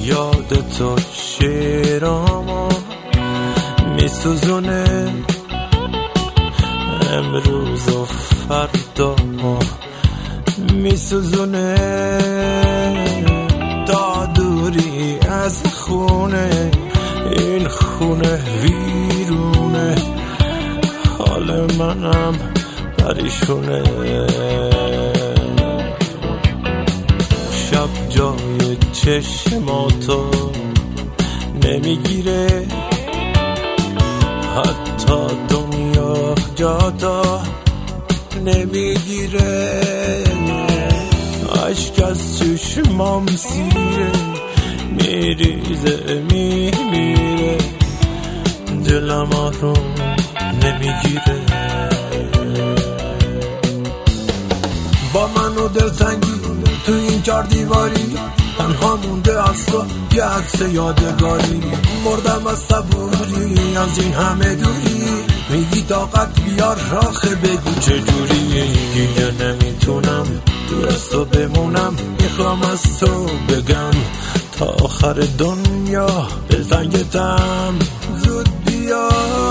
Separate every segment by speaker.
Speaker 1: یاد تو شعرامو میسوزونه، امروز و فردا میسوزونه. تا دوری از خونه، این خونه ویرونه، حال منم پریشونه. شب جای چشماتو نمیگیره، حتی دنیا جاتا نمیگیره. عشق از چشمام سیره، میریزه میمیره، دلم آروم نمیگیره. با من و دلتنگی تو این 4 دیواری، تنها مونده از تو یه عکس یادگاری. مردم از صبوری از این همه دوری، میگی طاقت بیار آخه بگو چجوری. دیگه نمیتونم دور از تو بمونم، میخوام از تو بگم تا آخر دنیا دلتنگتم، زود بیا.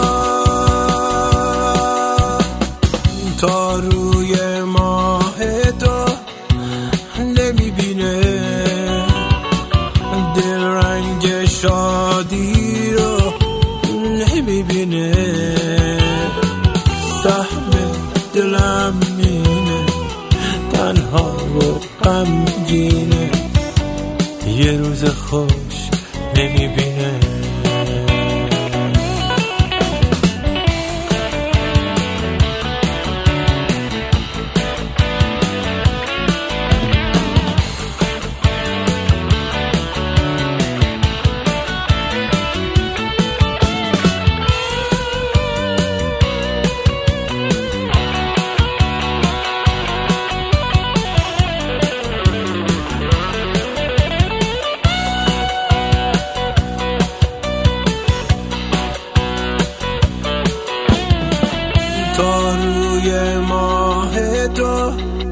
Speaker 1: تا روی ماه تو نمیبینه، دل رنگ شادی رو نمیبینه. سهم دلم مینه، تنها و غمگینه، یه روز خوش نمیبینه. تا روی ماه تو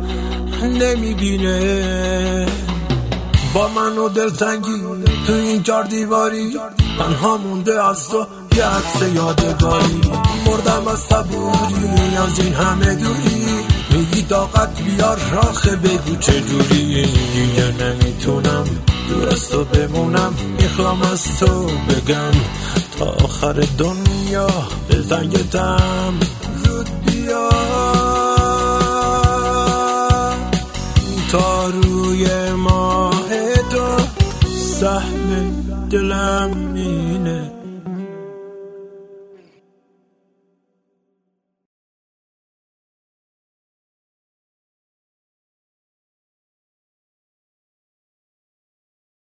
Speaker 1: نمیبینه. با من و دلتنگی تو این 4 دیواری، تنها مونده از تو یه عکس یادگاری. مردم از صبوری از این همه دوری، میگی طاقت بیار آخه بگو چجوری. دیگه نمیتونم دور از تو بمونم، میخوام از تو بگم تا آخر دنیا دلتنگتم، زود بیا. تا روی ماه تو سهم دلم اینه،